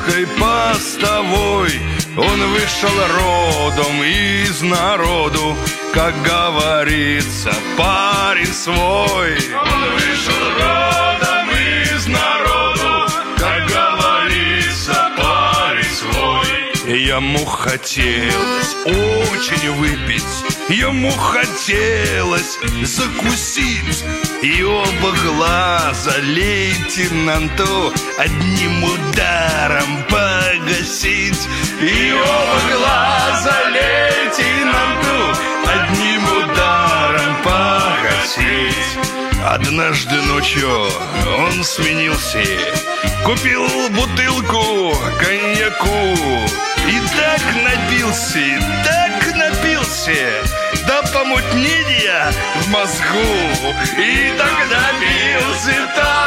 широкой постовой он вышел родом из народу, как говорится, парень свой. Он вышел родом из народу, как говорится, парень свой. Ему хотелось очень выпить, ему хотелось закусить, и оба глаза лейтенанту одним ударом погасить. И оба глаза лейтенанту одним ударом погасить. Однажды ночью он сменился, купил бутылку коньяку и так напился до помутнения в мозгу. И так напился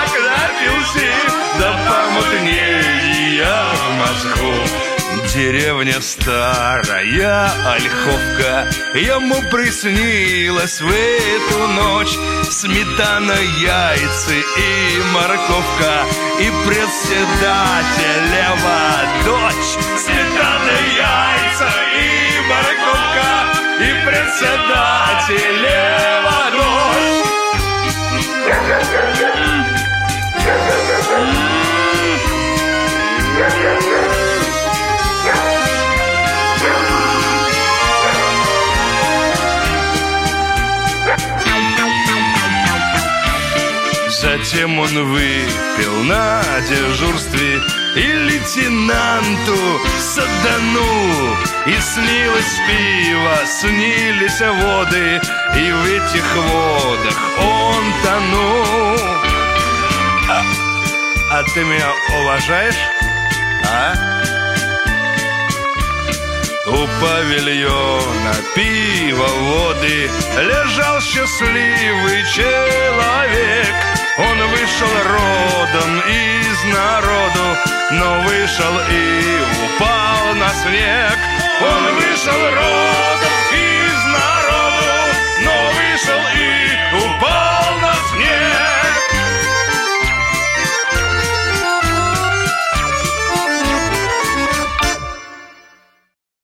до помутнения в мозгу. Деревня старая Ольховка, ему приснилась в эту ночь сметана, яйца и морковка, и председателева дочь. Сметана, яйца и морковка, и председателева дочь. Затем он выпил на дежурстве и лейтенанту саданул. И снилось пиво, снились воды, и в этих водах он тонул. А ты меня уважаешь? А? У павильона пивоводы лежал счастливый человек. Он вышел родом из народу, но вышел и упал на снег. Он вышел родом